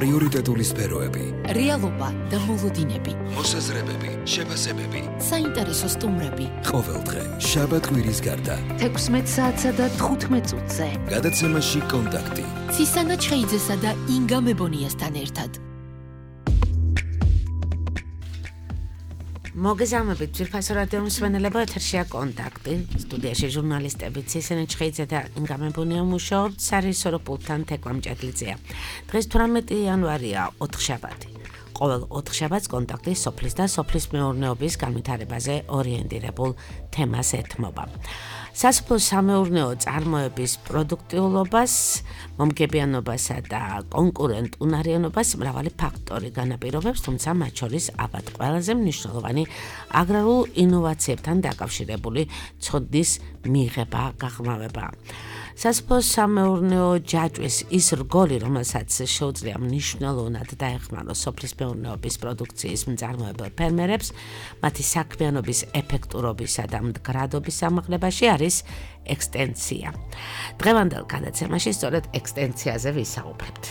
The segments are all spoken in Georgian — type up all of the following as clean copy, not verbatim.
პრიორიტეტული სფეროები, რეალობა და მოლოდინები, მოსაზრებები, შეფასებები, საინტერესო სტუმრები. ყოველდღე შაბათ-კვირის გარდა 16 საათსა და 15 წუთზე. გადაცემაში კონტაქტი. ცისანა ჩხეიძესა და ინგა მებონიასთან ერთად. მოგესალმებით, ძვირფასო რადიო მსმენელებო, ეთერშია კონტაქტი. სტუდიაში ჟურნალისტები ცისანა ჩხეიძე და ინგა მებონია მუშაობთ სარეჟისორო პულტთან თექვამ ჭედლიძეა. დღეს 18 იანვარია, ოთხშაბათი. ყოველ ოთხშაბათს კონტაქტი სოფლის და სოფლის მეურნეობის განვითარებაზე ორიენტირებულ თემას ეთმობა. სასოფლო სამეურნეო წარმოების პროდუქტიულობას, მომგებიანობასა და კონკურენტუნარიანობას მრავალი ფაქტორი განაპირობებს, თუმცა მათ შორის ალბათ ყველაზე მნიშვნელოვანი აგრარულ ინოვაციებთან დაკავშირებული ცოდნის მიღება გაღრმავება. სასოფლო სამეურნეო ჯაჭვის ის რგოლი, რომელსაც შეუძლია მნიშვნელოვნად დაეხმაროს სოფლის მეურნეობის პროდუქციის მწარმოებელ ფერმერებს, მათი საქმიანობის ეფექტურობისა და მდგრადობის ამაღლებაში არის ექსტენსია. დღევანდელ გადაცემაში სწორედ ექსტენსიაზე ვისაუბრებთ.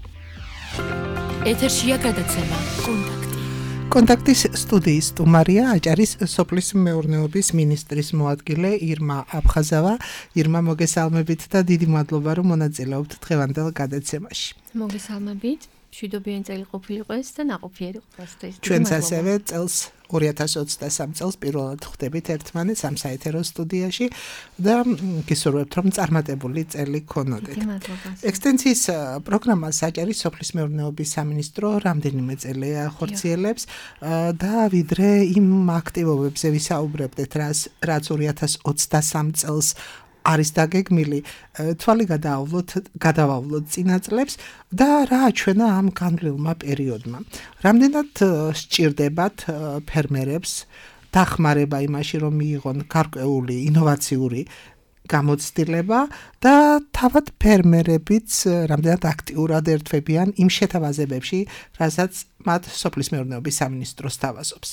ეთერშია გადაცემა კონტაქტი. კონტაქტის სტუდიის სტუმარია აჭარის სოფლის მეურნეობის მინისტრის მოადგილე ირმა აფხაზავა. ირმა, მოგესალმებით და დიდი მადლობა, რომ მონაწილეობთ დღევანდელ გადაცემაში. მოგესალმებით. მშვიდობიანი წელი ყოფილიყო ეს და ნაყოფიერი ყოფილიყო. ჩვენც ასევე წელს 2023 წელს პირველად ხვდებით ერთმანეთს ამ საეთერო სტუდიაში და გისურვებთ, რომ წარმატებული წელი გქონოდეთ. ექსტენსიის პროგრამას აჭარის სოფლის მეურნეობის სამინისტრო რამდენიმე წელია ხორციელებს და ვიდრე იმ აქტივობებზე ვისაუბრებდეთ, რაც 2023 წელს არის დაგეგმილი, თვალი გადავავლოთ წინა წლებს და რა აჩვენა ამ განვლილმა პერიოდმა. რამდენად სჭირდებათ ფერმერებს დახმარება იმაში, რომ მიიღონ გარკვეული ინოვაციური გამოცდილება და თავად ფერმერებიც რამდენად აქტიურად ერთვებიან იმ შეთავაზებებში, რასაც მათ სოფლის მეურნეობის სამინისტრო სთავაზობს.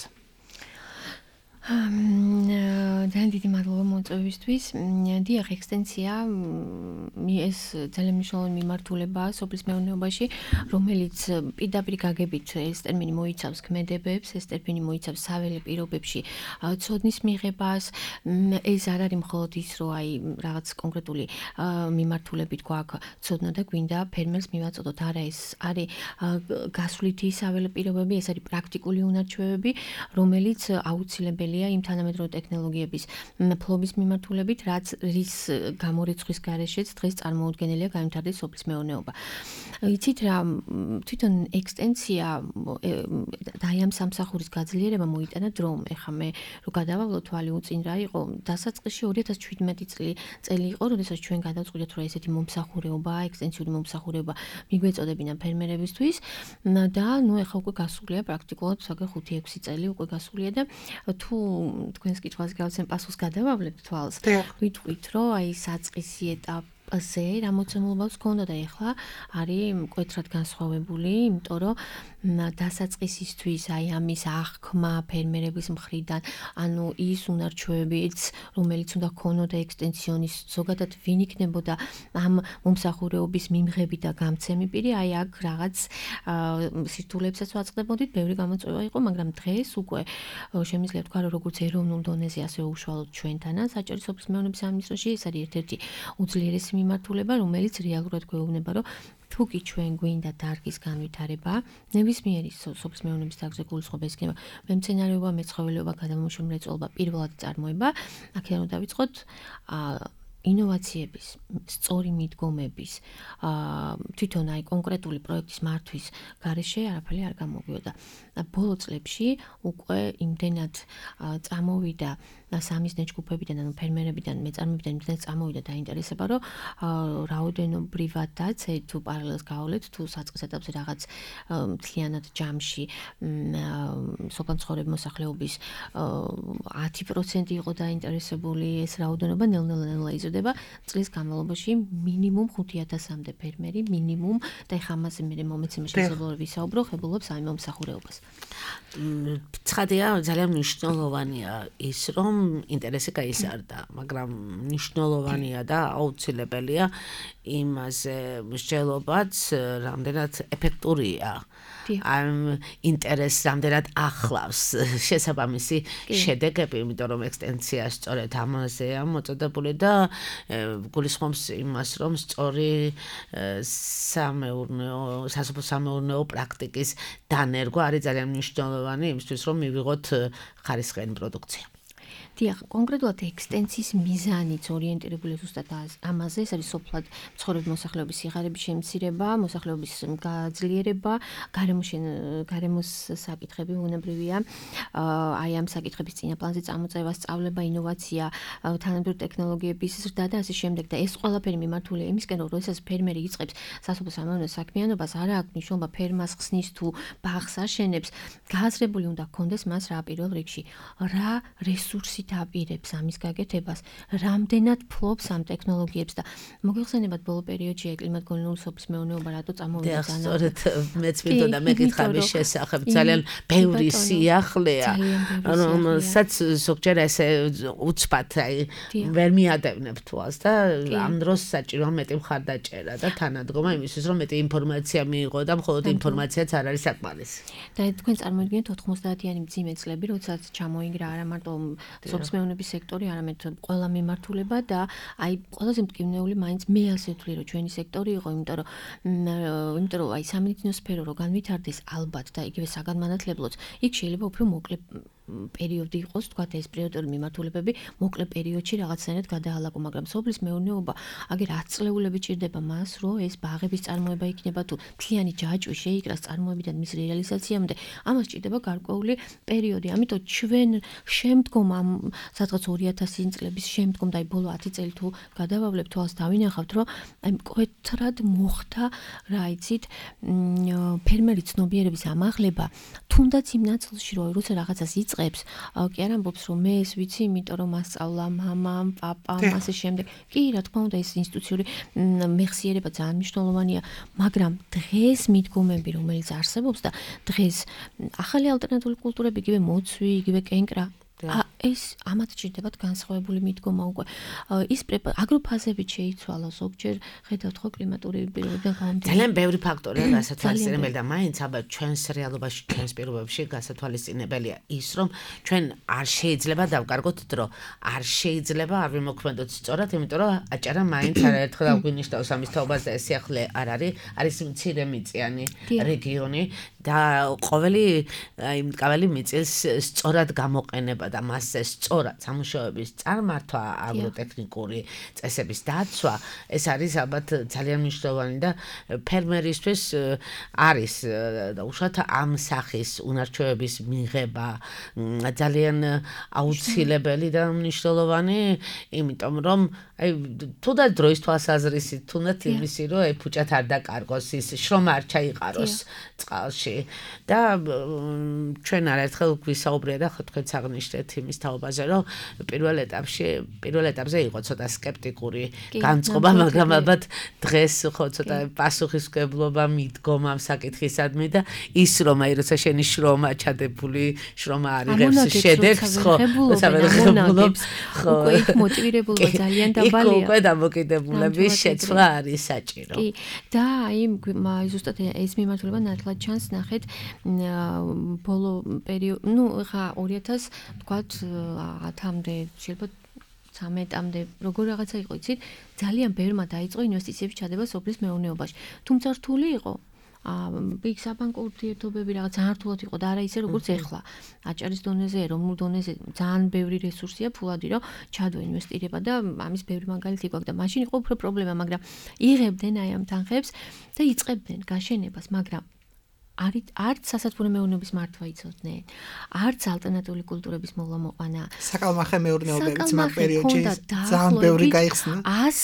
ძალიან დიდი მადლობა მოწვევისთვის. დიახ, ექსტენსია ეს ძალიან მნიშვნელოვანი მიმართულებაა სოფლის მეურნეობაში, რომელიც პირდაპირ გაგებით ეს ტერმინი მოიცავს ქმედებებს, ეს ტერმინი მოიცავს საველე პირობებში ცოდნის მიღებას. ეს არ არის მხოლოდ ის, რომ აი რაღაც კონკრეტული მიმართულებით გვაქვს ცოდნა და გვინდა ფერმერს მივაწოდოთ. არა, ეს არის გასვლითი საველე პირობები, ეს არის პრაქტიკული უნარჩვევები, რომელიც აუცილებელია იმ თანამედროვე ტექნოლოგიების ფლობის მიმართულებით, რის გამორიცხვის გარეშეც დღეს წარმოუდგენელია განვითარდეს სოფლის მეურნეობა. იცით რა, თვითონ ექსტენსია და ამ სამსახურის გაძლიერება მოიტანა დრომ. ეხლა მე რო გადავავლო თვალი უწინ რა იყო, დასაწყისში 2017 წელი იყო, როდესაც ჩვენ გადავწყვიტეთ, რომ ესეთი მომსახურეობა, ექსტენსიური მომსახურეობა მიგვეწოდებინა ფერმერებისთვის და ნუ ეხლა უკვე გასულია პრაქტიკულად 5-6 წელი უკვე გასულია და თუ თქვენს კითხვას გავცემ პასუხს გადავავლებთ თვალს. ვიტყვით, რომ აი საწყისი ეტაპზე რა მოცემულობაც გქონდა და ეხლა არის მკვეთრად განსხვავებული, იმიტომ რომ დასაწყისისთვის აი ამის აღქმა ფერმერების მხრიდან, ანუ ის უნარჩვევებიც, რომელიც უნდა ქონოდა ექსტენსიონის, ზოგადად ვინ იქნებოდა ამ მომსახურეობის მიმღები და გამცემი პირი, აი აქ რაღაც სირთულეებსაც ვაწყდებოდით, ბევრი გამოწვევა იყო, მაგრამ დღეს უკვე შემიძლია თქვა, რომ როგორც ეროვნულ დონეზე, ასევე უშუალოდ ჩვენთანაც აჭარის სოფლის მეურნეობის სამინისტროში ეს არის ერთ-ერთი უძლიერესი მიმართულება, რომელიც რეალურად გვეუბნება, რომ თუ კი ჩვენ გვინდა დარგის განვითარება, ნებისმიერი სოფლის მეურნეობის დარგზე გულისხმობა იქნება მემცენარეობა, მეცხოველეობა, გადამამუშავებელი მრეწველობა, პირველად წარმოება, აქედან უნდა დავიწყოთ ინოვაციების, სწორი მიდგომების, თვითონ აი კონკრეტული პროექტის მართვის გარეშე არაფერი არ გამოგვიოდა. ბოლო წლებში უკვე იმდენად წამოვიდა სამიზნე ჯგუფებიდან, ანუ ფერმერებიდან, მეწარმეებიდან იმდენად წამოვიდა დაინტერესება, რომ რაოდენობრივადაც თუ პარალელს გავავლეთ, თუ საწყის ეტაპზე რაღაც მთლიანად ჯამში სოფლმცხოვრები მოსახლეობის 10% იყო დაინტერესებული, ეს რაოდენობა ნელ-ნელა იზრდება. წლის განმავლობაში მინიმუმ 5,000-მდე ფერმერი, მინიმუმ და ეხლა ამაზე მე მომეცემ შესაძლოა ვისაუბრო, ხებულობს ამ მომსახურეობას. ცხადია, ძალიან მნიშვნელოვანია ის, რომ ინტერესი გაიზარდა, მაგრამ მნიშვნელოვანია და აუცილებელია იმაზე მსჯელობაც, რამდენად ეფექტურია. ამ ინტერესს რამდენად ახლავს შესაბამისი შედეგები, იმიტომ რომ ექსტენსია სწორედ ამაზეა მოწოდებული და გულისხმობს იმას, რომ სწორი სასოფლო-სამეურნეო პრაქტიკის დანერგვა არის ძალიან მნიშვნელოვანი იმისთვის, რომ მივიღოთ ხარისხიანი პროდუქცია. დიახ, კონკრეტულად ექსტენსიის მიზანიც ორიენტირებული ზუსტად ამაზე, ეს არის სოფლად მცხოვრები მოსახლეობის სიღარიბის შემცირება, მოსახლეობის გაძლიერება, გარემოს საკითხები უნებრივია, აი ამ საკითხების წინაპლანზე წამოწევა, სწავლება, ინოვაცია, თანამედროვე ტექნოლოგიების ზრდა და ასე შემდეგ და ეს ყველაფერი მიმართულია იმისკენ, რომ როდესაც ფერმერი იწყებს სასოფლო-სამეურნეო საქმიანობას, არა აქვს მნიშვნელობა ფერმას ხსნის თუ ბაღს აშენებს, გააზრებული უნდა ჰქონდეს მას რა პირველ რიგში, რა რესურსი აპირებს ამის გაკეთებას, რამდენად ფლობს ამ ტექნოლოგიებს და მოგეხსენებათ ბოლო პერიოდში კლიმატგონივრული სოფლის მეურნეობა რატო წამოვიდა ძალიან. სწორედ მეც მინდოდა მეკითხა მის შესახებ, ძალიან ბევრი სიახლეა, რომელსაც ზოგჯერ ესე უცბად ვერ მიადევნებ თვალს და ამ დროს საჭიროა მეტი მხარდაჭერა და თანადგომა იმისთვის, რომ მეტი ინფორმაცია მიიღო და მხოლოდ ინფორმაციაც არ არის საკმარისი. და თქვენ წარმოიდგინეთ 90-იანი მძიმე წლები, როდესაც ჩამოინგრა არა მარტო სოფლის მეურნეობის სექტორი, არამედ ყველა მიმართულება და აი ყველაზე მტკივნეული მაინც მე ასე ვთვლი, რომ ჩვენი სექტორი იყო, იმიტომ რომ აი სამედიცინო სფერო რო განვითარდეს ალბათ და იგივე საგანმანათლებლოც, იქ შეიძლება უფრო მოკლე პერიოდი იყოს, თქვათ ეს პრიორიტეტული მიმართულებები მოკლე პერიოდში რაღაცნაირად გადაალაგო, მაგრამ სოფლის მეურნეობა აგერ 10 წლეულები ჭირდება მას, რომ ეს ბაღების წარმოება იქნება თუ მთლიანი ჯაჭვი შეიკრას წარმოებიდან მის რეალიზაციამდე, ამას ჭირდება გარკვეული პერიოდი. ამიტომ ჩვენ შემდგომ ამ სადღაც 2000 წლების შემდგომ და აი ბოლო 10 წელი თუ გადავავლებთ თვალს დავინახავთ, რომ აი მკვეთრად მოხდა, რა იცით, ფერმერის ცნობიერების ამაღლება, თუნდაც იმ ნაწილში, რომ როცა რაღაცას იწყებს, კი არ ამბობს, რომ მე ეს ვიცი, იმიტომ რომ მასწავლა მამამ, პაპამ, ასე შემდეგ. კი, რა თქმა უნდა, ეს ინსტიტუციური მეხსიერება ძალიან მნიშვნელოვანია, მაგრამ დღეს მიდგომები, რომელიც არსებობს და დღეს ახალი ალტერნატიული კულტურები, იგივე მოცვი, იგივე კენკრა, ეს ამათ ჭირდებათ განსხვავებული მიდგომა უკვე. ის აგროფაზებით შეიცვალა ზოგჯერ, ხედავთ ხო კლიმატური პირობებიდან გამომდინარე. ძალიან ბევრი ფაქტორია გასათვალისწინებელი და მაინც ალბათ ჩვენს რეალობაში, ჩვენს პირობებში გასათვალისწინებელია ის, რომ ჩვენ არ შეიძლება დავკარგოთ დრო, არ შეიძლება არ ვიმოქმედოთ სწორად, იმიტომ რომ აჭარა მაინც არაერთხელ აღვინიშნავს ამის თაობას და ეს სიახლე არ არის მცირე მიწიანი რეგიონი და ყოველი მიწის სწორად გამოყენება და მასზე სწორად სამუშაოების წარმართვა, აგროტექნიკური წესების დაცვა, ეს არის ალბათ ძალიან მნიშვნელოვანი და ფერმერისთვის არის უშუალოდ ამ სახის უნარჩვევების მიღება ძალიან აუცილებელი და მნიშვნელოვანი, იმიტომ რომ აი თუნდაც დროის თვალსაზრისით, თუნდაც იმისი, რომ აი ფუჭად არ დაკარგოს, ის შრომა არ ჩაიყაროს წყალში და ჩვენ არაერთხელ გვისაუბრია და ხო თქვენც აღნიშნეთ იმის თაობაზე, რომ პირველ ეტაპზე იყო ცოტა სკეპტიკური განწყობა, მაგრამ ალბათ დღეს ხო ცოტა პასუხისმგებლობა მიდგომა ამ საკითხისადმი და ის რომ აი როცა შენი შრომა ჩადებული, შრომა არიღებს შედეგს, ხო, სამონაგებს, უკვე იქ მოტივირებულობა ძალიან დაბალია. უკვე დამოკიდებულების შეცვლა არის საჭირო. კი, და აი ზუსტად ეს მიმართულება ნათლად ჩანს, ნახეთ, ბოლო პერიოდი, ხა 2000 თქვათ 10-მდე, შეიძლება 13-მდე, როგორ რაღაცა იყო, იცით, ძალიან ბევრმა დაიწყო ინვესტიციების ჩადება სოფლის მეურნეობაში. თუმცა რთული იყო. იქ საბანკო ურთიერთობები რაღაც ძალიან რთულად იყო და არა ისე როგორც ეხლა. აჭარის დონეზე, ეროვნულ დონეზე ძალიან ბევრი რესურსია ფულადი, რომ ჩადო ინვესტირება და ამის ბევრი მაგალითი გვაქვს და მაშინ იყო უფრო პრობლემა, მაგრამ იღებდნენ აი ამ თანხებს და იწყებდნენ გაშენებას, მაგრამ არც სასათბურე მეურნეობის მართვა იცოდნენ, არც ალტერნატიული კულტურების მოვლა-მოყვანა. საკალმახე მეურნეობებიც მაგ პერიოდში ძალიან ბევრი გაიხსნა.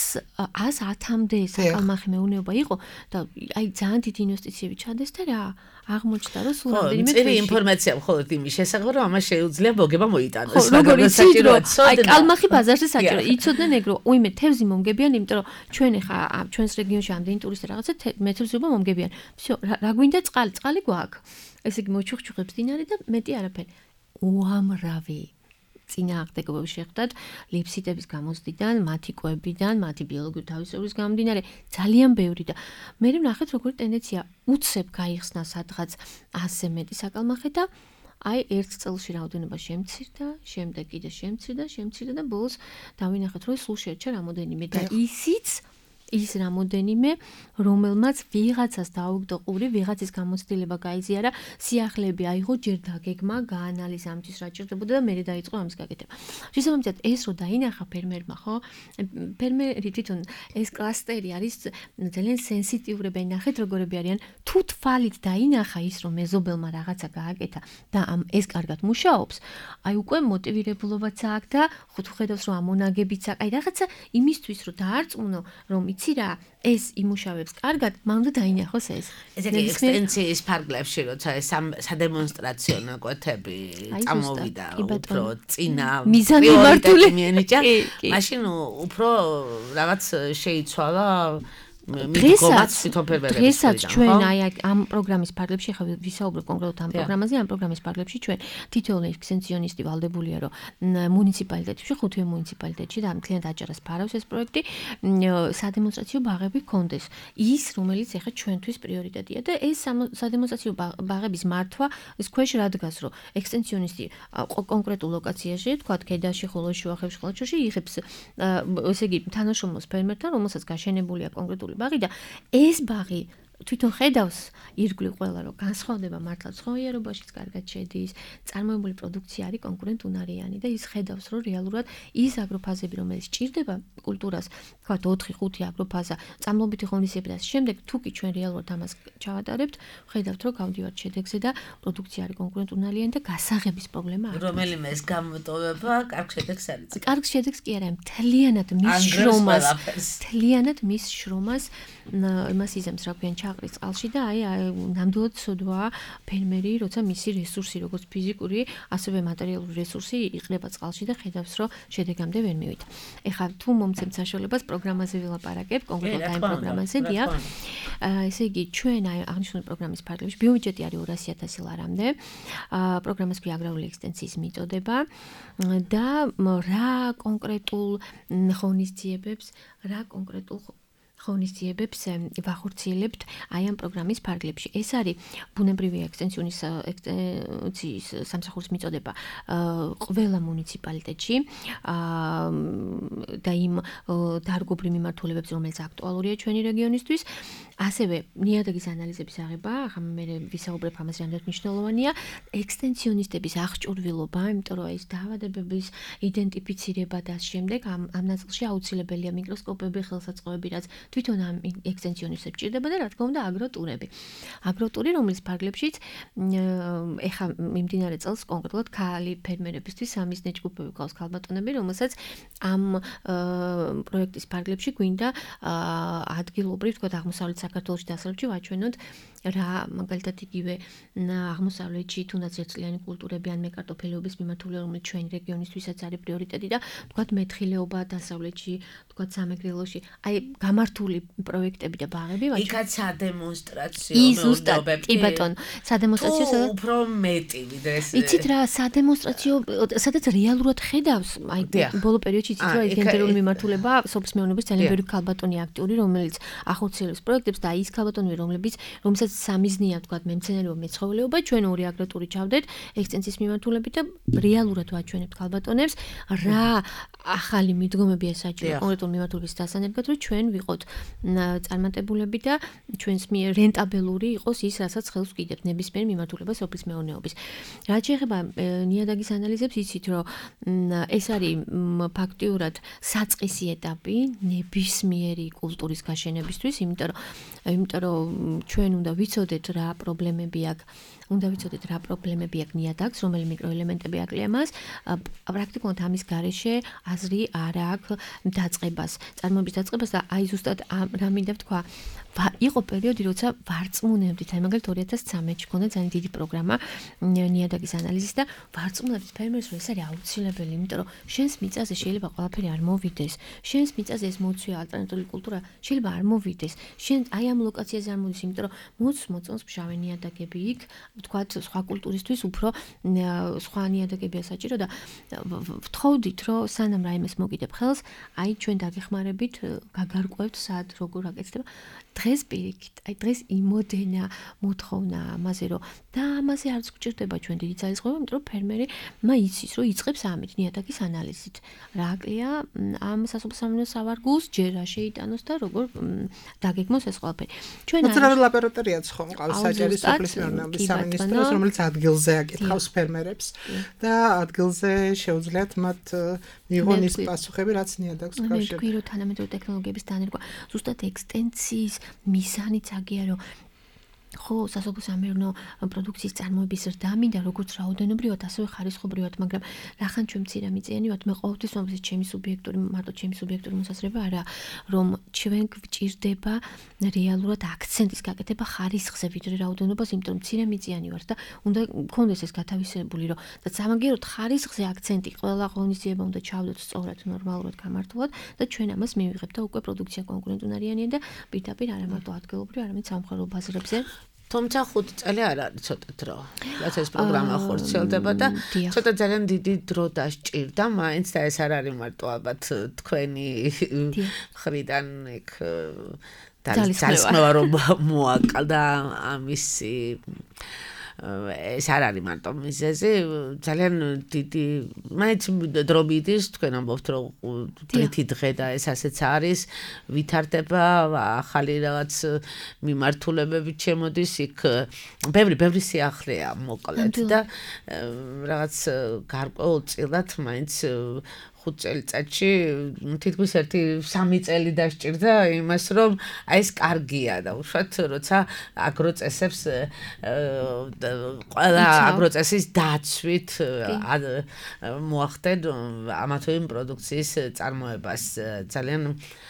110-მდე საკალმახე მეურნეობა იყო და აი ძალიან დიდი ინვესტიციები ჩადეს და რა აღმოჩნდა, რომ სულ რამდენიმე წელი ინფორმაცია მხოლოდ იმის შესახებ, რომ ამას შეუძლია მოგება მოიტანოს. როგორ საჭიროა აი კალმახი ბაზარზე საჭირო. იცოდნენ ეგ რომ უიმე თევზი მომგებიან, იმიტომ რომ ჩვენ ხა ჩვენს რეგიონში ამდენი ტურისტი რაღაცა მეთევზეობა მომგებიან. всё, რა გვინდა წყალი გვაქვს. ესე იგი მოჩუხჩუხებს დინარი და მეტი არაფერი. უამრავი წინააღმდეგობები შეხვდათ ლეიფციტების გამოცდიდან, მათი კვებიდან, მათი ბიოლოგიური თავისებურის გამომდინარე, ძალიან ბევრი და მე ვნახეთ როგორი ტენდენცია უცებ გაიხსნა სადღაც 100 მეტი საკალმახე და აი ერთ წელში რაოდენობა შემცირდა, შემდეგ კიდე შემცირდა და ბოლოს დავინახეთ რომ სულ შეერჩა რამოდენიმე და ის რამოდენიმე რომელმაც ვიღაცას დაუგდო ყური, ვიღაცის გამოცდილება გაიზიარა, სიახლეები აიღო, ჯერ დაგეგმა, გაანალიზა ამის რა ჭირდებოდა და მერე დაიწყო ამის გაკეთება. შესაბამისად ეს რო დაინახა ფერმერმა, ხო? ფერმერი თვითონ ეს კლასტერი არის ძალიან სენსიტიურები, ნახეთ როგორები არიან, თუ თვალით დაინახა ის რომ მეზობელმა რაღაცა გააკეთა და ეს კარგად მუშაობს, აი უკვე მოტივირებულობაც აქვს და თუ ხედავს რომ ამონაგებიც აქვს, აი რაღაცა იმისთვის რომ დაარწმუნო, რომ იცი რა, ეს იმუშავებს კარგად, მან უნდა დაინახოს ეს. ესე იგი ექსტენსიის ფარგლებში როცა ეს სადემონსტრაციო ნაკვეთები წამოვიდა უფრო წინა პრიორიტეტი მიენიჭა, მაშინ უფრო რაღაც შეიცვალა დღესაც ჩვენ აი ამ პროგრამის ფარგლებში ხა ვისაუბრებ კონკრეტულად ამ პროგრამაზე, ამ პროგრამის ფარგლებში ჩვენ თითოეული ექსტენსიონისტი ვალდებულია რომ მუნიციპალიტეტებში, 5 მუნიციპალიტეტში და მთლიანად აჭარას ფარავს ეს პროექტი, სადემონსტრაციო ბაღები ჰქონდეს. ის რომელიც ეხა ჩვენთვის პრიორიტეტია და ეს სადემონსტრაციო ბაღების მართვა ის ქვეშ რა დგას რომ ექსტენსიონისტი კონკრეტულ ლოკაციაში, თქვა ქედაში, ხოლო შუახევში, ხალხში იღებს ესე იგი თანაშრომლობს ფერმერთან, რომელსაც გაშენებულია კონკრეტული ბაღი და ეს ბაღი თვითონ ხედავს ირგვლივ ყველა რომ განსხვავდება მართლა ცხოველიერობაშიც კარგად შედის, წარმოებული პროდუქცია არის კონკურენტუნარიანი და ის ხედავს რომ რეალურად ის აგროფაზები რომელიც ჭირდება კულტურას, თქვათ 4-5 აგროფაზა, წამლობითი ღონისძიებები და შემდეგ თუ კი ჩვენ რეალურად ამას ჩავატარებთ, ხედავთ რომ გავდივართ შედეგზე და პროდუქცია არის კონკურენტუნარიანი და გასაღების პრობლემა არ აქვს. რომელიმე ეს გამოტოვება კარგ შედეგს არის. კარგ შედეგს კი არა, მთლიანად მის შრომას იმას იზამს რა ქვიან აყრის წყალში და აი ნამდვილად სოდვაა ფერმერი, როცა მისი რესურსი, როგორც ფიზიკური, ასევე მატერიალური რესურსი იყრება წყალში და ხედავს, რომ შედეგამდე ვერ მივიდა. ეხლა თუ მომცემთ საშუალებას პროგრამაზე ვილაპარაკებ, კონკრეტულად აი პროგრამაზე, დიახ. ესე იგი, ჩვენ აი აღნიშნული პროგრამის ფარგლებში ბიუბიჯეტი არის 200.000 ლარამდე. პროგრამას ქვია აგრარული ექსტენსიის მიწოდება და რა კონკრეტულ ღონისძიებებს ვახორციელებთ აი ამ პროგრამის ფარგლებში. ეს არის ბუნებრივი ექსტენსიის სამსახურის მიწოდება ყველა მუნიციპალიტეტში და იმ დარგობრივ მიმართულებებს, რომელიც აქტუალურია ჩვენი რეგიონისთვის. ასევე ნიადაგის ანალიზების აღება, ახლა მე ვისაუბრებ ამაზე, რამდენად მნიშვნელოვანია ექსტენსიონისტების აღჭურვილობა, იმიტომ რომ ეს დაავადებების იდენტიფიცირება და შემდეგ ამ ნაწილში აუცილებელია მიკროსკოპები, ხელსაწყოები, რაც თვითონ ამ ექსტენსიონისტებს ჭირდება და რა თქმა უნდა აგროტურები. აგროტური, რომლის ფარგლებშიც ეხა მიმდინარე წელს კონკრეტულად ქალი ფერმერებისთვის სამიზნე ჯგუფები ყავს ქალბატონები, რომელსაც ამ პროექტის ფარგლებში გვინდა ადგილობრივ, თქო აღმოსავლეთ საქართველოში დასავლეთში ვაჩვენოთ რა მაგალითად იგივე აღმოსავლეთში თუნდაც ერთწლიანი კულტურები ან მეკარტოფილეობის მიმართულება, რომელიც ჩვენი რეგიონისთვისაც არის პრიორიტეტი და თქვათ მეთხილეობა დასავლეთში, თქვათ სამეგრელოში, აი გამართული პროექტები და ბაღები ვაჩვენოთ. იქაც სადემონსტრაციო მეურნეობები. კი ბატონო, სადემონსტრაციო უფრო მეტი ვიდრე ეს. იცით რა, სადემონსტრაციო, სადაც რეალურად ხედავს, აი ბოლო პერიოდში იცით რა, გენდერული მიმართულება, სოფლის მეურნეობის ძალიან ბევრი ქალბატონი აქტიური, რომელიც ახორციელებს პროექტებს და ის ქალბატონები, რომელსაც სამიზნეა, თქვათ, მემცენარეობა, მეცხოველეობა, ჩვენ ორი აგროტური ჩავდეთ ექსტენსიის მიმართულებით და რეალურად ვაჩვენებთ ქალბატონებს, რა ახალი მიდგომები ესაჭიროა კონკრეტულ მიმართულების დასანერგად, რომ ჩვენ ვიყოთ წარმატებულები და ჩვენს მიერ რენტაბელური იყოს ის, რასაც ხელს ვკიდებთ ნებისმიერ მიმართულებას სოფლის მეურნეობის. რაც შეეხება ნიადაგის ანალიზებს, იცით, რომ ეს არის ფაქტიურად საწყისი ეტაპი ნებისმიერი კულტურის გაშენებისთვის, იმიტომ რომ ჩვენ უნდა ვიცოდეთ რა პრობლემები აქვს ნიადაგს, რომელი მიკროელემენტები აკლია მას, პრაქტიკულად ამის გარეშე აზრი არ აქვს დაწყებას, წარმოების დაწყებას და აი ზუსტად რა მინდა ვთქვა, იყო პერიოდი, როცა ვარწმუნებდით, აი მაგალითად 2013-ში ქონდა ძალიან დიდი პროგრამა ნიადაგის ანალიზის და ვარწმუნებდით ფერმერს, რომ ეს არის აუცილებელი, იმიტომ რომ შენს მიწაზე შეიძლება ყველაფერი არ მოვიდეს. შენს მიწაზე ეს მოცვია ალტერნატიული კულტურა შეიძლება არ მოვიდეს. შენ აი ამ ლოკაციაზე არ მოდის, იმიტომ რომ მოწონს მშავე ნიადაგები იქ, ვთქვათ, სხვა კულტურისთვის უფრო სხვა ნიადაგებია საჭირო და ვთხოვდით, რომ სანამ რაიმეს მოგიდებ ხელს, აი ჩვენ დაგეხმარებით, გაგარკვევთ სად როგორ აკეთდება. დღეს პირიქით, აი დღეს იმოდენა მოთხოვნა ამაზე, რომ და ამაზე არც გვჭირდება ჩვენ დიდი ძალისხმევა, იმიტომ რომ ფერმერი იცის, რომ იწყებს ამით ნიადაგის ანალიზით. რა აკლია ამ სასოფლო-სამეურნეო სავარგულს ჯერ რა შეიტანოს და როგორ დაგეგმოს ეს ყველაფერი. ჩვენ ნაციონალური ლაბორატორიაც ხომ ყავს საჯარო სოფლის მეურნეობის სამინისტროს, რომელიც ადგილზე აკითხავს ფერმერებს და ადგილზე შეუძლიათ მათ მიიღონ ის პასუხები, რაც ნიადაგს უკავშირდება. მე ვიტყვი, რომ თანამედროვე ტექნოლოგიების დანერგვა ზუსტად ექსტენციის მიზანიც აგია, რომ ხო, სასოფლო-სამეურნეო პროდუქციის წარმოების ზრდა მინდა როგორც რაოდენობრივად, ასევე ხარისხობრივად, მაგრამ რახან ჩვენ მცირე ვართ, მე ყოველთვის ვამბობ, მარტო ჩემი სუბიექტური მოსაზრება არა, რომ ჩვენ გვჭირდება რეალურად აქცენტის გაკეთება ხარისხზე ვიდრე რაოდენობას, იმიტომ რომ მცირე ვართ და უნდა გქონდეს ეს გათავისებული, რომ და სამაგიეროდ ხარისხზე აქცენტი ყველა ღონისძიება უნდა ჩავდოთ სწორად, ნორმალურად, გამართულად და ჩვენ ამას მივიღებთ და უკვე პროდუქცია კონკურენტუნარიანია და პირდაპირ არა მარტო ადგილობრივ, არამედ სამხედრო ბაზრებზე. თუმცა 5 წელი არ არის ცოტა დრო. რაც ეს პროგრამა ხორციელდება და ცოტა ძალიან დიდი დრო დასჭირდა, მაინც და ეს არ არის მარტო ალბათ თქვენი ხრიდან იქ ძალისხმევა რომ მოაკლდა ამისი ეს არ არის მარტო მიზეზი, ძალიან დიდი, მაინც დრო მიდის, თქვენ ამბობთ, რომ დღითი დღე და ეს ასეც არის, ვითარდება ახალი რაღაც მიმართულებებით შემოდის, იქ ბევრი სიახლეა მოკლედ და რაღაც გარკვეულწილად მაინც 5 წელიწადში თითქმის 1-3 წელი დასჭირდა იმას, რომ აი ეს კარგია და უშუალოდ როცა აგროწესებს ყველა აგროწესის დაცვით მოახდენ ამა თუ იმ პროდუქციის წარმოებას ძალიან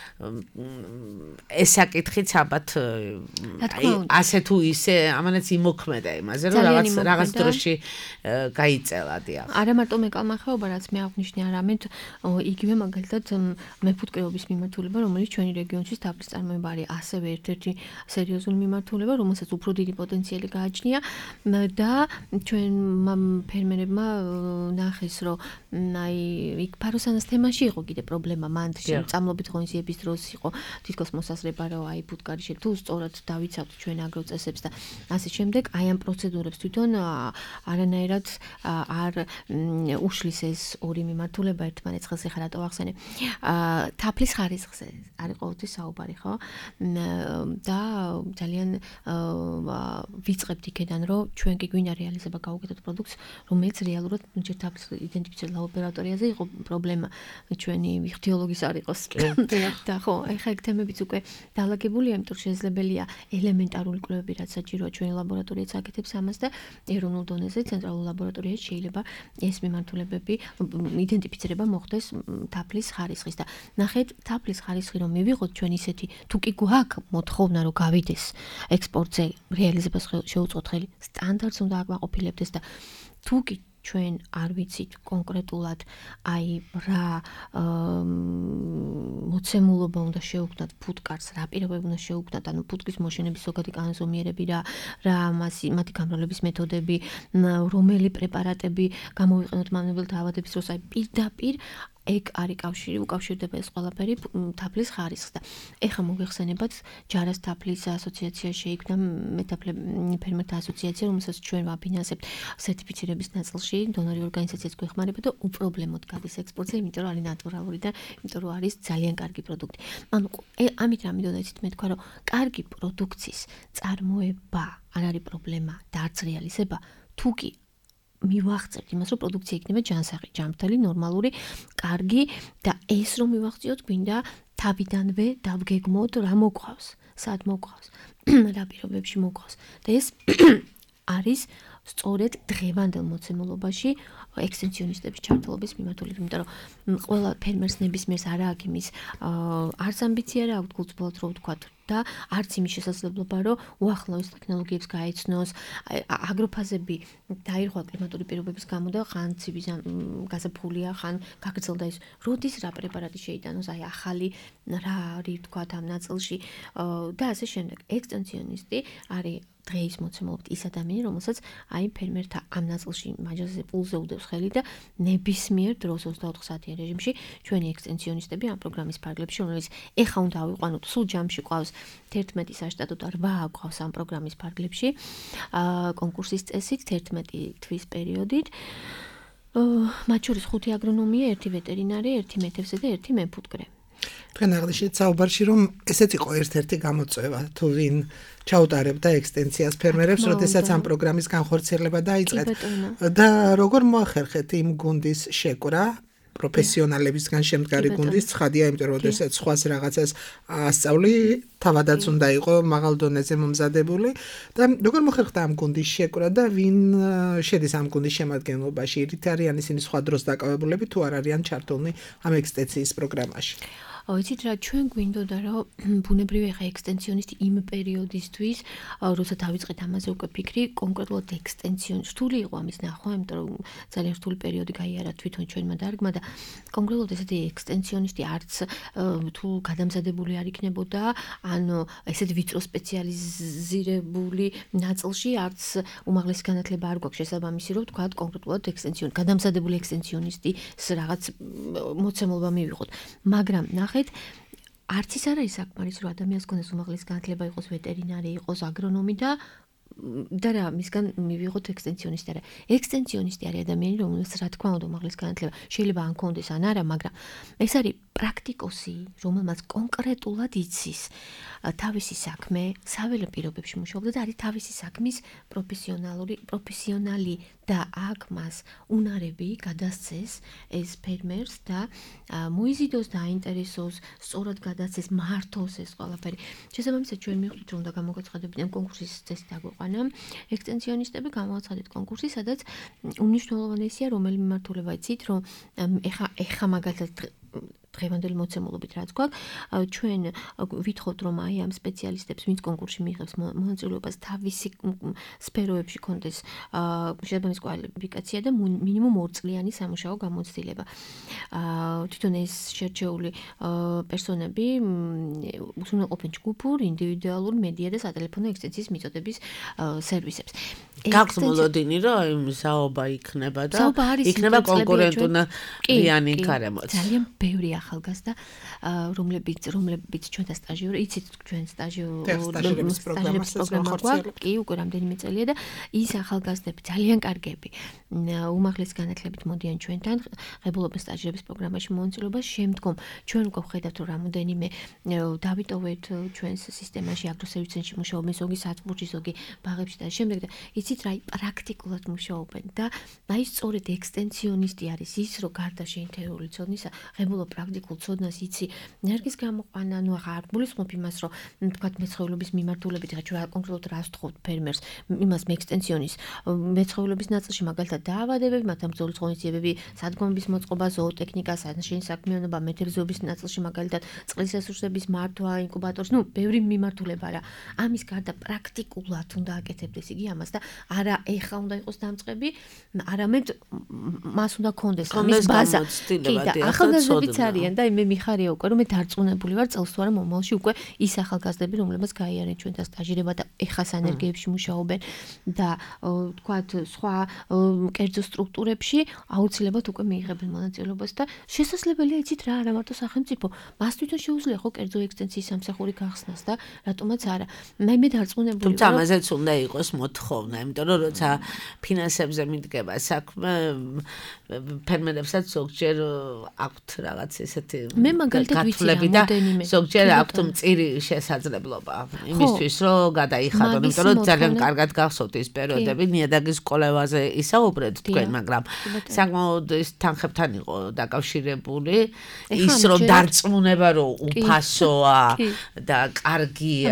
ეს საკითხიც ალბათ ასე თუ ისე ამანაც იმოქმედა იმაზე რომ რაღაც დროში გაიწელა დიახ. არა მარტო მეკალმახეობა რაც მე აღნიშნე, არამედ იგივე მაგალითად მეფუტკრეობის მიმართულება, რომელიც ჩვენი რეგიონშიც თაფლის წარმოება არის ასევე ერთ-ერთი სერიოზული მიმართულება, რომელსაც უფრო დიდი პოტენციალი გააჩნია და ჩვენ ფერმერებმა ნახეს, რომ აი იქ ფაროსანას თემაში იყო კიდე პრობლემა მანდ წამლობით ღონისძიების დროს იყო თითქოს მოსაზრება, რომ აი ფუტკარი თუ სწორად დავიცავთ ჩვენ აგროწესებს და ასე შემდეგ, აი ამ პროცედურებს თვითონ არანაირად არ უშლის ეს ორი მიმართულება ერთმანეთს ხელს ეხლა რატო ახსენე. თაფლის ხარისხზე არის ყოველთვის საუბარი, ხო? და ძალიან ვიწყებთ იქიდან, რომ ჩვენ კი გვინდა რეალიზება გავუკეთოთ პროდუქტს, რომელიც რეალურად ჯერ თაფლის იდენტიფიცირება ლაბორატორიაზე იყო პრობლემა, ჩვენი იხთიოლოგის არ იყოს. და ხო, ეხლა ეგ თემებიც უკვე დალაგებულია, იმიტომ რომ შესაძლებელია ელემენტარული კვლევები, რაც საჭიროა ჩვენი ლაბორატორიაც აკეთებს ამას და ეროვნულ დონეზე ცენტრალურ ლაბორატორიაში შეიძლება ეს მიმართულებები იდენტიფიცირება მოხდეს თაფლის ხარისხის და ნახეთ თაფლის ხარისხი რომ მივიღოთ ჩვენ ისეთი თუ კი გვაქვს მოთხოვნა რომ გავიდეს ექსპორტზე რეალიზებას შეუწყოთ ხელი სტანდარტს უნდა აკვაყოფილებდეს და თუ კი ჩვენ არ ვიცით კონკრეტულად აი რა მოცემულობა უნდა შეუქმნათ ფუტკარს, რა პირობები უნდა შეუქმნათ, ანუ ფუტკრის მოშენების ზოგადი კანონზომიერები რა მათი გამრავლების მეთოდები, რომელი პრეპარატები გამოვიყენოთ მავნებელ დაავადების დროს, აი პირდაპირ ეგ არის უკავშირდება ეს ყველაფერი თაფლის ხარისხს და ეხლა მოგეხსენებათ ჯარას თაფლის ასოციაცია შეიქმნა ფერმერთა ასოციაცია, რომელსაც ჩვენ ვაფინანსებთ სერტიფიცირების ნაწილში, დონორი ორგანიზაციაც გვეხმარება და უპრობლემოდ გადის ექსპორტზე, იმიტომ რომ არის ნატურალური და იმიტომ რომ არის ძალიან კარგი პროდუქტი. ანუ ამით რა მინდოდა იცით მე თქვა, რომ კარგი პროდუქციის წარმოება არ არის პრობლემა და არც რეალიზება, თუ კი მივახცევთ იმას, რომ პროდუქცია იქნება ჯანსაღი, ჯანმრთელი, ნორმალური, კარგი და ეს რომ მივახციოთ, გვინდა თავიდანვე დავგეგმოთ რა მოგვყავს, სად მოგვყავს, რა პირობებში მოგვყავს. და ეს არის სწორედ დღევანდელ მოცემულობაში ექსტენსიონისტების ჩართულობის მიმართულებით, იმიტომ რომ ყველა ფერმერს ნებისმიერს არა აქვს იმის არც ამბიცია რა აქვს გულწრფელად რომ ვთქვათ და არც იმის შესაძლებლობა, რომ უახლოეს ტექნოლოგიებს გაეცნოს, აგროფაზები დაირღვა კლიმატური პირობების გამო და ხან ცივი გაზაფხულია, ხან გაგრძელდა ის, როდის რა პრეპარატი შეიტანოს, აი ახალი რა არის თქვათ ამ ნაწილში და ასე შემდეგ. ექსტენსიონისტი არის დღეის მოცემულობით ის ადამიანი, რომელსაც აი ფერმერთა ამ ნაწილში მაჯაზე პულზე უდევს ხელი და ნებისმიერ დროს 24 საათიან რეჟიმში ჩვენი ექსტენსიონისტები ამ პროგრამის ფარგლებში, რომელიც ეხა უნდა ავიყვანოთ, სულ ჯამში ყავს 11 საშტატო და 8 ყავს ამ პროგრამის ფარგლებში. კონკურსის წესით 11 თვის პერიოდით. მათ შორის 5 აგრონომია, 1 ვეტერინარი, 1 მეთევზე და 1 მემფუტკრე. თქვენ აღნიშნეთ საუბარში, რომ ესეც იყო ერთ-ერთი გამოწვევა, თუ ვინ ჩაუტარებდა ექსტენსიას ფერმერებს, როდესაც ამ პროგრამის განხორციელება დაიწყეთ. და როგორ მოახერხეთ იმ გუნდის შეკვრა? პროფესიონალებისგან შემდგარი გუნდის ცხადია, იმიტომ რომ შესაძ სხვას რაღაცას ასწავლი, თავადაც უნდა იყო მაღალ დონეზე მომზადებული და როგორ მოხერხდა ამ გუნდის შეკვრა და ვინ შედის ამ გუნდის შემადგენლობაში? რით არიან ისინი სხვა დროს დაკავებულები თუ არ არიან ჩართულნი ამ ექსტენსიის პროგრამაში? იცით რა, ჩვენ გვინდოდა რომ ბუნებრივი ხა ექსტენსიონისტი იმ პერიოდისთვის, როცა დავიწყეთ ამაზე უკვე ფიქრი, კონკრეტულად ექსტენსიონისტი რთული იყო ამის ნახვა, იმიტომ რომ ძალიან რთული პერიოდი გაიარა თვითონ ჩვენმა დარგმა და კონკრეტულად ესეთი ექსტენსიონისტი არც თუ გადამზადებული არ იქნებოდა, ან ესეთი ვიწრო სპეციალიზირებული ნაწილში არც უმაღლესი განათლება არ გვაქვს შესაბამისი, რომ თქვა კონკრეტულად ექსტენსიონისტი, გადამზადებული ექსტენსიონისტის რაღაც მოცემულობა მივიღოთ. მაგრამ ნახეთ არც ის არ არის საკმარის, რომ ადამიანს გქონდეს უმაღლესი განათლება, იყოს ვეტერინარი, იყოს აგრონომი და რა მისგან მივიღოთ ექსტენსიონისტი. არა, ექსტენსიონისტი არის ადამიანი, რომელსაც რა თქმა უნდა უმაღლესი განათლება შეიძლება ან ქონდეს ან არა, მაგრამ ეს არის პრაქტიკოსი, რომელმაც კონკრეტულად იცის თავისი საქმე, საველე პირობებში მუშაობდა და არის თავისი საქმის პროფესიონალი და აქ მას უნარები გადასცეს ეს ფერმერს და მოიზიდოს და აინტერესოს, სწორად გადასცეს, მართოს ეს ყველაფერი. შესაბამისად ჩვენ მივხვდით, რომ უნდა გამოგაცხადებინა კონკურსის წესი დაგვეყანა. ექსტენსიონისტები გამოვაცხადეთ კონკურსი, სადაც უმნიშვნელოვანესია რომელი მიმართულება იცით, რომ ეხა მაგალითად დღევანდელი მოცემულობით რაც გვაქვს, ჩვენ ვითხოვთ, რომ აი ამ სპეციალისტებს, ვინც კონკურსში მიიღებს მონაწილეობას, თავისი სფეროებში კონდეს შესაბამისი კვალიფიკაცია და მინიმუმ 2 წლიანი სამუშაო გამოცდილება. თვითონ ეს შერჩეული პერსონები უზრუნველყოფენ ჯგუფურ, ინდივიდუალურ, მედია და სატელეფონო ექსტენსიის მიწოდების სერვისებს. გაქვს მოლოდინი, რომ საუბა იქნება და იქნება კონკურენტული გარემოც. ძალიან ბევრი ახალგაზრდა, რომლებიც ჩვენთან სტაჟიორი, იცით ჩვენ სტაჟიორების პროგრამა გვაქვს, კი, უკვე რამდენიმე წელია და ის ახალგაზრდები ძალიან კარგები. უმაღლესი განათლებით მოდიან ჩვენთან, ღებულობენ სტაჟირების პროგრამაში მონაწილეობას, შემდგომ ჩვენ უკვე ვხედავთ, რომ რამოდენიმე დავიტოვეთ ჩვენს სისტემაში, აგროსერვისებში მუშაობენ, ზოგი სათბურში, ზოგი ბაღებში და შემდეგ და იცით რა, პრაქტიკულად მუშაობენ და აი სწორედ ექსტენსიონისტი არის ის, რომ გარდა შეინტერესებული ცოდნისა, ღებულობ პრაქტიკულ ცოდნას იცი, ენერგიის გამოყვანა, ნუ ახლა არ გულისხმობ იმას, რომ თქვათ მეცხოველობის მიმართულებით, რა ჩვენ კონკრეტულად რას ვთხოვთ ფერმერს, იმას მეექსტენსიონის მეცხოველობის ნაწილში მაგალითად დაავადებები, მათთან ბრძოლის ღონისძიებები, სადგომების მოწყობა, ზოოტექნიკა, სანაშენი საქმიანობა, მეთევზეობის ნაწილში მაგალითად წყლის რესურსების მართვა, ინკუბატორს, ნუ ბევრი მიმართულება რა. ამის გარდა პრაქტიკულად უნდა აკეთებდეს იგი ამას და არა ეხა უნდა იყოს დამწყები, არამედ მას უნდა კონდეს ამის ბაზა. ახალგაზრდებიც არიან და მე მიხარია უკვე რომ მე დარწმუნებული ვარ წელს თუ არა მომავალში უკვე ის ახალგაზრდები რომლებიც გაიარენ ჩვენთან სტაჟირება და ეხა სანერგეებში მუშაობენ და თქვათ სხვა კერძო სტრუქტურებში აუცილებლად უკვე მიიღებენ მონაწილეობას და შესაძლებელია იცით რა არა მარტო სახელმწიფო მას თვითონ შეუძლია ხო კერძო ექსტენსიის სამსახური გახსნას და რატომაც არა მე დარწმუნებული ვარ თუმცა ამაზეც უნდა იყოს მოთხოვნა იმიტომ რომ როცა ფინანსებზე მიდგება საქმე ფერმერებსაც ზოგჯერ აქვთ რაღაც ესეთი გათვლები და ზოგჯერ აქვთ მწირი შესაძლებლობა იმისთვის რომ გადაიხადონ იმიტომ რომ ძალიან კარგად გახსოვთ ის პერიოდები ნიადაგის კოლევაზე ისაუბრეთ თქვენ მაგრამ საკმაოდ ის თანხებთან იყო დაკავშირებული ის რომ დარწმუნება რომ უფასოა და კარგია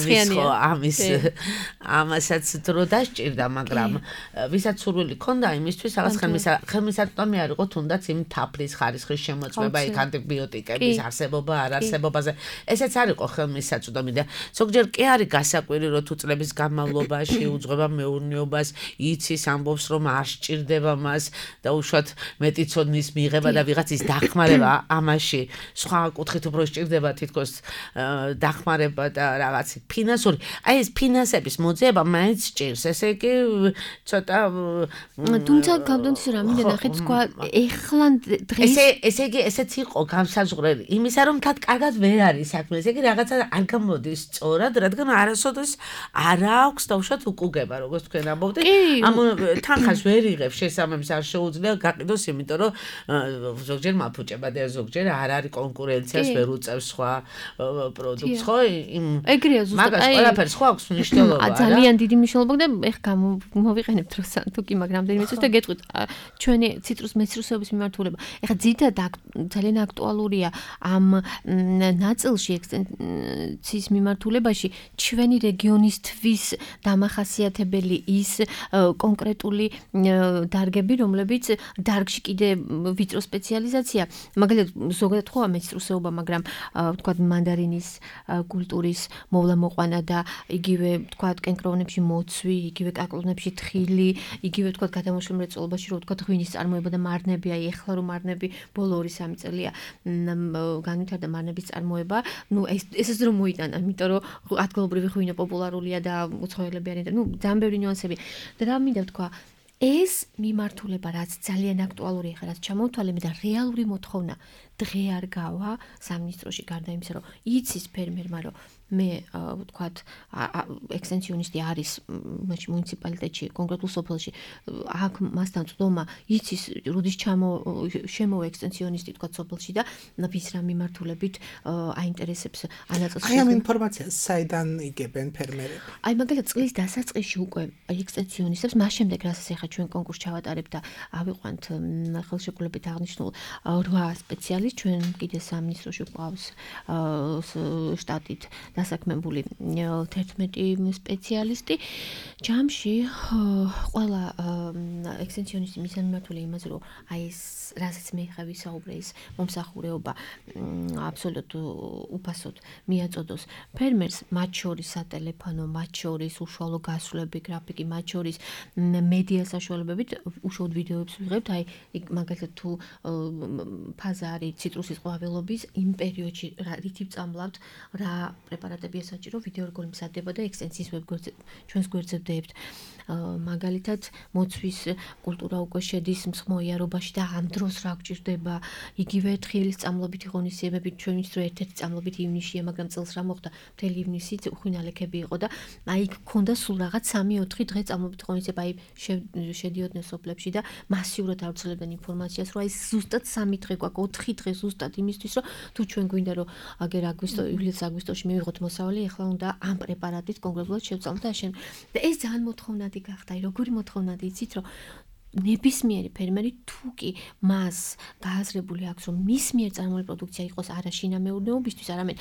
ამასაც დრო დასჭირდა მაგრამ ვისაც სურვილი ქონდა იმისთვის რაღაც ხელმისაწვდომი არ იყო თუნდაც იმ თაფლის ხარისხის შემოწმება იქ ანტიბიოტიკების არსებობა არ არსებობაზე. ესეც არ იყო ხელმისაწვდომი და ზოგჯერ კი არის გასაკვირი, რომ თუ წლების განმავლობაში უძღვება მეურნეობას, იცის ამბობს, რომ არ სჭირდება მას და უშუალოდ მეტი ცოდნის მიღება და ვიღაცის დახმარება ამაში სხვა კუთხით უფრო სჭირდება თითქოს დახმარება და რაღაც ფინანსური. აი ეს ფინანსების მოძიება მაინც სჭირს. ესე იგი ცოტა თუმცა გავდონთ რამდენი ნახეთ თქვა ეხლა დღეს ესე იგი ესეც იყო გამსაზღვრელი იმისა რომ თად კარგად ვერ არის საქმე. ესე იგი რაღაცა არ გამოდის სწორად, რადგან არასოდეს არ აქვს და უშუალოდ უკუგება, როგორც თქვენ ამბობთ. ამ თანხას ვერ იღებს, შესაბამის არ შეუძლია გაყიდოს, იმიტომ რომ ზოგჯერ მაფუჭება და ზოგჯერ არ არის კონკურენციას ვერ უწევს სხვა პროდუქტს, ხო? ეგრეა ზუსტად. მაგას ყველაფერს ხო აქვს მნიშვნელობა რა? ძალიან დიდი მნიშვნელობა და ეხლა მოვიყენებთ რო თუ კი მაგრამ რამდენიმე წუთი და გეტყვით ჩვენი ციტრუს მეცრუსეობის მიმართულება. ეხლა ძირითადად ძალიან აქტუალურია ამ ნაწილში ექსტენციის მიმართულებაში ჩვენი რეგიონისთვის დამახასიათებელი ის კონკრეტული დარგები, რომლებიც დარგში კიდე ვიწრო სპეციალიზაცია. მაგალითად ზოგადად ხო მეცრუსეობა, მაგრამ ვთქვათ მანდარინის კულტურის მოვლა-მოყვანა და იგივე ვთქვათ კენკროვნებში მოცვი, იგივე კაკლონებში თხილი, იგივე ვთქვათ გადამოშლ მრეწველობაში რო ვთქვათ ღვინის წარმოება და მარნები, აი ეხლა რომ მარნები ბოლო 2-3 წელია განვითარდა მარნების წარმოება, ესეც რომ მოიტანა, იმიტომ რომ ადგილობრივი ღვინო პოპულარულია და უცხოელები არიან და ძალიან ბევრი ნიუანსები. და რა მინდა ვთქვა, ეს მიმართულება რაც ძალიან აქტუალურია ხა რაც ჩამოვთვალე და რეალური მოთხოვნა დღე არ გავა სამინისტროში გარდა იმისა რომ იცის ფერმერმა რომ მე ვთქვათ ექსტენსიონისტი არის მუნიციპალიტეტში კონკრეტულ სოფელში აქ მასთან წვდომა იცის როდის შემოვა ექსტენსიონისტი ვთქვათ სოფელში და ვის რა მიმართულებით აინტერესებს ანაწილს აი ამ ინფორმაციას საიდან იგებენ ფერმერები? აი მაგალითად წლის დასაწყისში უკვე ექსტენსიონისტებს მას შემდეგ რასაც ახლა ჩვენ კონკურსს ჩავატარებთ და ავიყვანთ ხელშეკრულებით აღნიშნულ 8 სპეციალისტს ჩვენ კიდე სამინისტროში გვყავს შტატით დასაქმებული 11 სპეციალისტი. ჯამში ყველა ექსტენსიონისტი მისამართულია იმაზე, რომ აი ეს რასაც მე ხა ვისაუბრე ის მომსახურეობა აბსოლუტ უფასოდ მიაწოდოს ფერმერს, მათ შორის სატელეფონო, მათ შორის უშუალო გასვლები, გრაფიკი, მათ შორის მედია საშუალებებით უშუალოდ ვიდეოებს ვიღებთ. აი მაგალითად თუ ფაზა არის ციტრუსის ყვავილობის იმ პერიოდში რითი ვწამლავთ, რა პრეპარატებია საჭირო, ვიდეო როგორ მზადდება და ექსტენსიის ვებგვერდზე ჩვენს გვერდზე ვდებთ. მაგალითად მოცვის კულტურა უკვე შედის მსხმოიარობაში და ამ დროს რა გვჭირდება, იგივე თხილის წამლობითი ღონისძიებები ჩვენ ვიცით რომ ერთ-ერთი წამლობით ივნისშია, მაგრამ წელს რა მოხდა, მთელი ივნისი უხვინალექები იყო და აი გქონდა სულ რაღაც 3-4 დღე წამლობითი ღონისძიება, აი შედიოდნენ სოფლებში და მასიურად ავრცელებდნენ ინფორმაციას, რომ აი ზუსტად 3 დღე გვაქვს, 4 დღე ზუსტად იმისთვის, რომ თუ ჩვენ გვინდა რომ აგერ ივლիս-აგვისტოში მივიღოთ მოსავალი, ეხლა უნდა ამ პრეპარატით კონკრეტულად შევწამოთ და შენ და ეს ძალიან მოთხოვნადი გახდა. აი როგორი მოთხოვნადი იცით, რომ ნებისმიერი ფერმერი თუ კი მას გააზრებული აქვს, რომ მის მიერ წარმოებული პროდუქცია იყოს არა შინამეურნეობისთვის, არამედ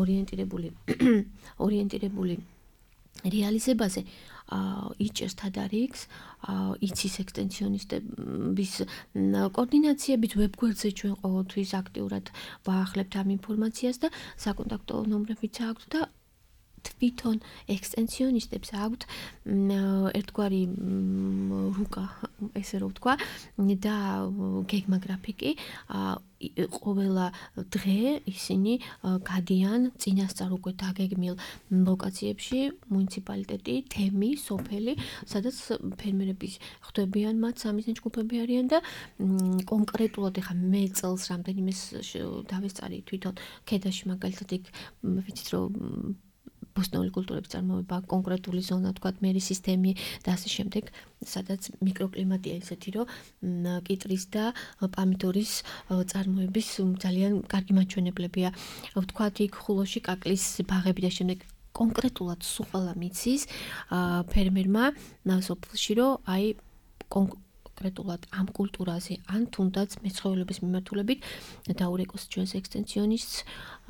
ორიენტირებული რეალიზებაზე, იჭერს თადარიგს, იცის ექსტენსიონისტების კოორდინაციებით ვებგვერდზე ჩვენ ყოველთვის აქტიურად ვაახლებთ ამ ინფორმაციას და საკონტაქტო ნომრებიც აქვს და თვითონ ექსტენსიონისტებს აქვთ ერთგვარი რუკა, ესე რომ ვთქვა, და გეგმა გრაფიკი. ყოველა დღე ისინი გადიან წინასწარ უკვე დაგეგმილ ლოკაციებში, მუნიციპალიტეტი, თემი, სოფელი, სადაც ფერმერები ხვდებიან, მათ სამიზნე ჯგუფები არიან და კონკრეტულად ეხა მე წელს რამდენიმე დავესწარი თვითონ ქედაში მაგალითად იქ ვიცით რომ ბოსტნეული კულტურების წარმოება, კონკრეტული ზონა, თქვათ, მერის სისტემი და ასე შემდეგ, სადაც მიკროკლიმატია ისეთი, რომ კიტრის და პამიდორის წარმოების ძალიან კარგი მაჩვენებლებია. ვთქვათ, იქ ხულოში კაკლის ბაღები და შემდეგ კონკრეტულად სულ ყველა მიცის ფერმერმა სოფელში, რომ აი კონკრეტულად ამ კულტურაზე ან თუნდაც მეცხოველების მიმართულებით დაურეკოს ჩვენს ექსტენსიონისტს,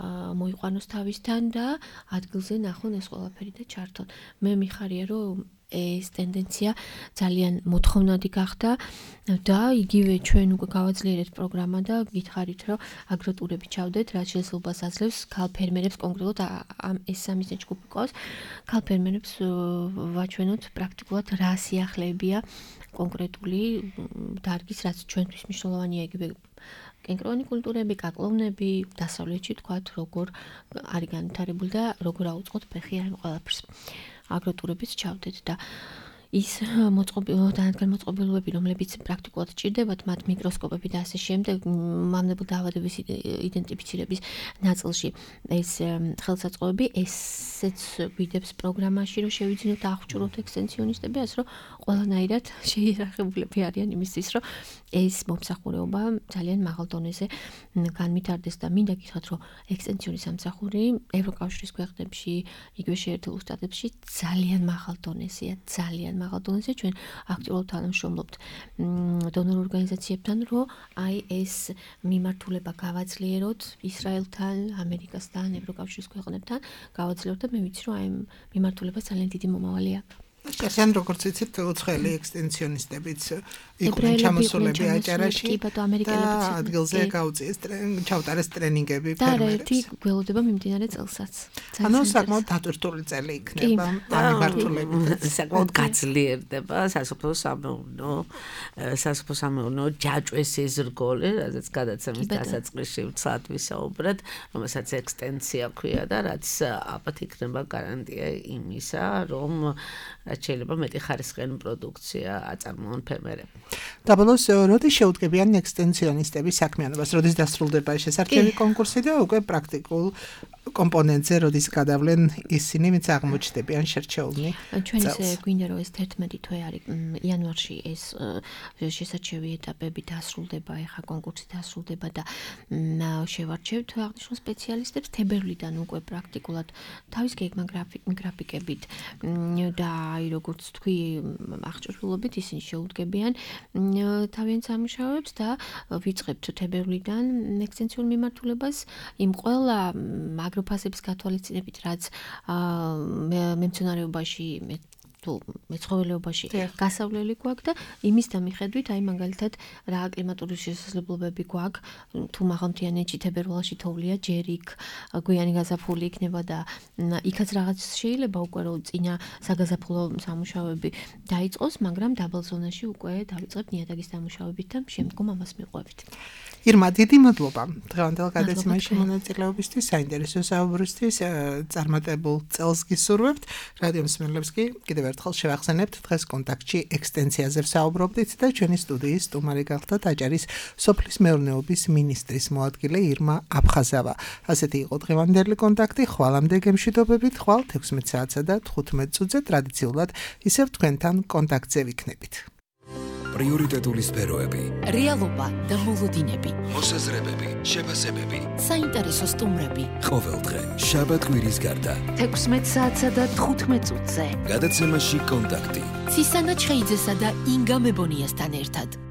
მოიყვანოს თავისთან და ადგილზე ნახონ ეს ყველაფერი და ჩართონ. მე მიხარია, რომ ეს ტენდენცია ძალიან მოთხოვნადი გახდა და იგივე ჩვენ უკვე გავაძლიერეთ პროგრამა და გითხარით რომ აგროტურები ჩავდეთ რაც შესაძლებლობას აძლევს ქალ ფერმერებს კონკრეტულად ეს სამიზნე ჯგუფი ყავს ქალ ფერმერებს ვაჩვენოთ პრაქტიკულად რა სიახლეებია კონკრეტული დარგის რაც ჩვენთვის მნიშვნელოვანია იგივე კენკროვანი კულტურები, კაკლოვნები, დასავლეთში თქვათ, როგორ არის განვითარებული და როგორ აუწყოთ ფეხი ამ ყველაფერს. აგროტურებიც ჩავდეთ და ის მოწყობილობები, რომლებიც პრაქტიკულად ჭირდებათ, მათ მიკროსკოპები და ასე შემდეგ, მამნებელ დაავადების იდენტიფიცირების ნაწილში ეს ხელსაწყოები ესეც გვიდებს პროგრამაში, რომ შევიძინოთ აღჭუროთ ექსტენსიონისტები, ასე რომ ყველანაირად შეიარაღებულები არიან იმისთვის, რომ ეს მომსახურება ძალიან მაღალ დონეზე განვითარდეს და მინდა გითხრათ, რომ ექსტენსიონის სამსახური ევროკავშირის ქვეყნებში, იგივე შეერთებულ შტატებში ძალიან მაღალ დონეზეა, ძალიან მაღალ დონეზე ჩვენ აქტიურად თანამშრომლობთ დონორ ორგანიზაციებთან, რომ აი ეს მიმართულება გავაძლიეროთ ისრაელთან, ამერიკასთან, ევროკავშირის ქვეყნებთან, გავაძლიეროთ და მე ვიცი, რომ აი მიმართულებას ძალიან დიდი მომავალი აქვს. Კასიან როგორც იცით, უცხოელი ექსტენსიონისტებიც იყვნენ ჩამოსულები აჭარაში და ადგილზე გაუწიეს ჩავტარეს ტრენინგები ფერმერებს. და ერთი გველოდება მიმდინარე წელსაც. ანუ საკმაოდ დატვირთული წელი იქნება ამ მიმართულებით. საკმაოდ გაძლიერდება სასოფლო-სამეურნეო ჯაჭვეს ეზრგოლი, რადგან გადაცემის დასაწყისში ვცად ვისაუბრეთ, რომელსაც ექსტენსია ქვია და რაც ალბათ იქნება გარანტია იმისა, რომ შეიძლება მეტი ხარისხიანი პროდუქცია აწარმოონ ფერმერები. და ბოლოს როდის შეუდგებიან ექსტენსიონისტების საქმიანობას, როდის დასრულდება შესარჩევი კონკურსი და უკვე პრაქტიკულ კომპონენტზე როდის გადავლენ ისინი, ვინც აღმოჩნდებიან შერჩეულნი. ჩვენ ისე გვინდა რომ ეს 11 თვე არის იანვარში ეს შესარჩევი ეტაპები დასრულდება, ეხა კონკურსი დასრულდება და შევარჩევთ აღნიშნულ სპეციალისტებს თებერვლიდან უკვე პრაქტიკულად თავის გეგმა გრაფიკებით და აი როგორც თქვი აღჭურვილობით ისინი შეუდგებიან თავიანთ სამუშაოებს და ვიწყებთ თებერვლიდან ექსტენსიურ მიმართულებას იმ ყველა აგროფასების გათვალისწინებით, რაც მემცენარეობაში თუ მეცხოველეობაში გასავლელი გვაქვს და იმის დამიხედვით, აი მაგალითად რა კლიმატური შესაძლებლობები გვაქვს, თუ მაღალმთიანეთში თებერვალში თოვლია, ჯერ იქ გვიანი გაზაფხული იქნება და იქაც რაღაც შეიძლება უკვე რომ წინა საგაზაფხულო სამუშაოები დაიწყოს, მაგრამ დაბალ ზონაში უკვე დავიწყებთ ნიადაგის დამუშავებით და შემდგომ ამას მივყვებით. ირმა, დიდი მადლობა დღევანდელ გადაცემაში მონაწილეობისთვის, საინტერესო საუბრისთვის, წარმატებულ წელს გისურვებთ. რადიო მსმენელებს კი კიდევ ერთხელ შევახსენებთ, დღეს კონტაქტში ექსტენსიაზე ვსაუბრობდით და ჩვენი სტუდიის სტუმარი გახლდათ აჭარის სოფლის მეურნეობის მინისტრის მოადგილე ირმა აფხაზავა. ასეთი იყო დღევანდელი კონტაქტი, ხვალამდე გემშვიდობებით, ხვალ 16 საათსა და 15 წუთზე ტრადიციულად ისევ თქვენთან კონტაქტზე ვიქნებით. პრიორიტეტული სფეროები, რეალობა და მოლოდინები, მოსაზრებები, შეფასებები, საინტერესო სტუმრები. ყოველდღე, შაბათ-კვირის გარდა. 16 საათსა და 15 წუთზე. გადაცემაში კონტაქტი. ცისანა ჩხეიძესა და ინგა მებონიასთან ერთად.